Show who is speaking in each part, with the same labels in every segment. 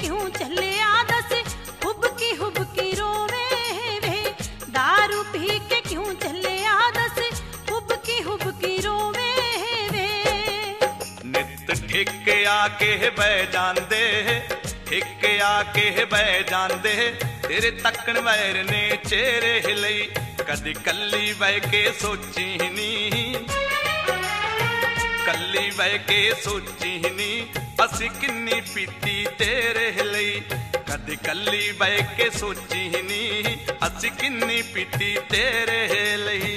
Speaker 1: क्यों चलिया दस हुबकी रोवे वे। दारू पी के क्यों चलिया दस हुबकी रोवे वे।
Speaker 2: नित ठिके आके बह जांदे, ठिके आके बह जांदे, तेरे तकन वैर ने चेहरे लई कदी कल्ली बह के सोची नी, कल्ली बह के सोची नी असी किन्नी पीती तेरे लई। कदी कल्ली बह के सोची नी असी किन्नी पीती तेरे लई।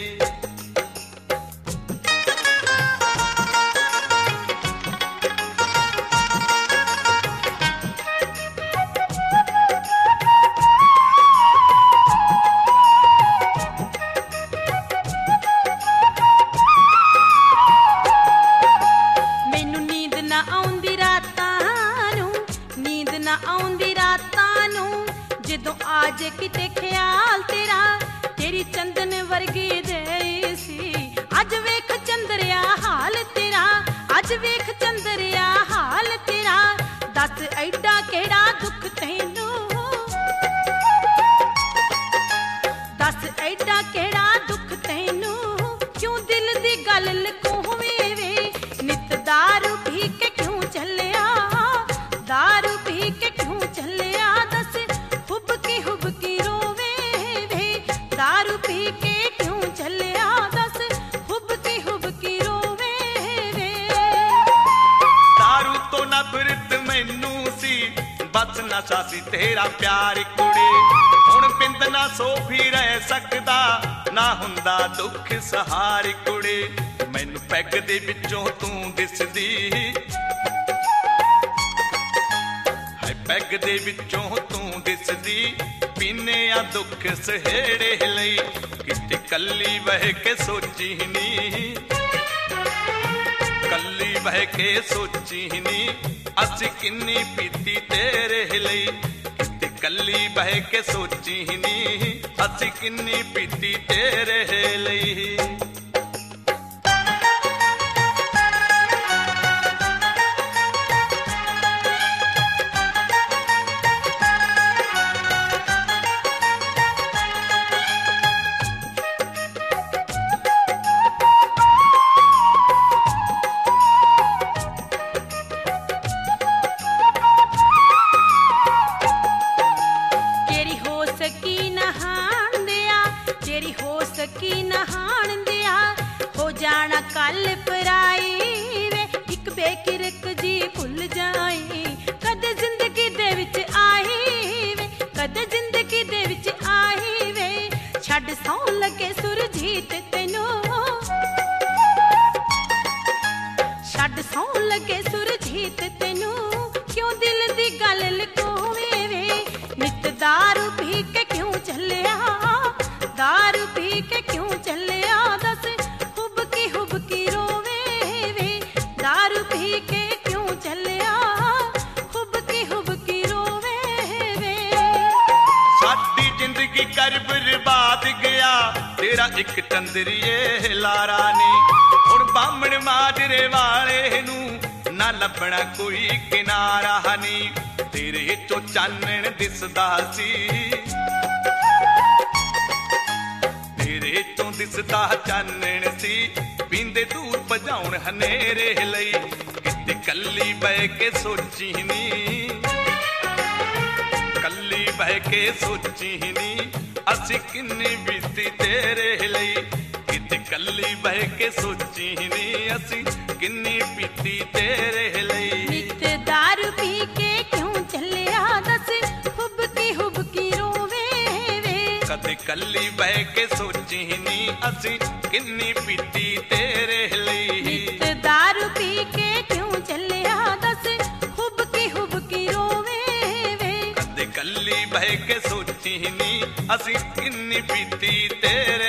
Speaker 1: जदों आज किते ख्याल तेरा तेरी चंदन वर्गी दे सी। अज वेख चंदरिया हाल तेरा, अज वेख चंदरिया हाल तेरा। दस ऐडा केड़ा दुख तैनू, दस ऐडा केड़ा दुख तैनू। क्यों दिल दी गल लकोवे वे। नित दारू पी के क्यों चलिया, दारू पी के क्यों चलिया दस हुबकी रोवे वे। दारू पी के क्यों चलिया दस हुबकी रोवे वे।
Speaker 2: दारू तो नफरत मैनू सी, बस नशा सी तेरा प्यार कुड़े। हुण बिंद ना सो भी रह सकदा, ना हुंदा दुख सहार कुड़े। मैनू पैग दे विचों तू दिसदी, हाय पैग दे विचों तू दिसदी। पीने आ दुख सहेड़े लई किते कल्ली बह के सोची नी, कल्ली बह के सोची नी असी किन्नी पीती तेरे लई। किते कल्ली बह के सोची नी असी किन्नी पीती तेरे लई।
Speaker 1: की नहान दिया हो जाना कल पराई वे। एक बेकिरक जी भुल जाई कदे जिंदगी दे विच आई वे, कदे जिंदगी दे विच आई वे। छड़ सौ लगे सुरजीत तैनू, छड़ सौ लगे सुरजीत तैनू। क्यों दिल दी गल लकोवे वे। नित दारू पी के क्यों चलिया, दारू पी के क्यों चलिया दस हुबकी रोवे वे। दारू पी के क्यों चलिया हुबकी रोवे वे।
Speaker 2: साडी जिंदगी कर बर्बाद गया तेरा एक चंदरिए लारा नी। हुण बामण माजरे वाले नू ना लभना कोई किनारा नी। तेरे चो चानण दिसदा सी, तेरे चों दिसदा चानण सी। पींदे दूर भजाउण हनेरे लई किते कल्ली बह के सोची नी, कल्ली बह के सोची नी असी किन्नी बीती तेरे लई। किते कल्ली बह के सोची नी असी किन्नी पीती तेरे लई।
Speaker 1: नित दारू पी के क्यों चलिया दस हुबकी रोवे वे।
Speaker 2: कदे कल्ली बह के सोची नी असी किन्नी पीती तेरे लई।
Speaker 1: नित दारू पी के क्यों चलिया दस हुबकी रोवे वे।
Speaker 2: कदे कल्ली बह के सोची नी असी किन्नी पीती तेरे